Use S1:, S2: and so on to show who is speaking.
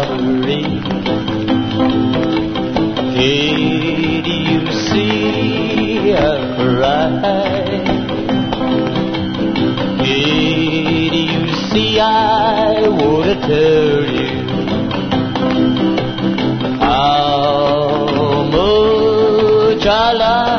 S1: lottery. Hey, do you see her cry? Hey, do you see I wanna tell you how much I love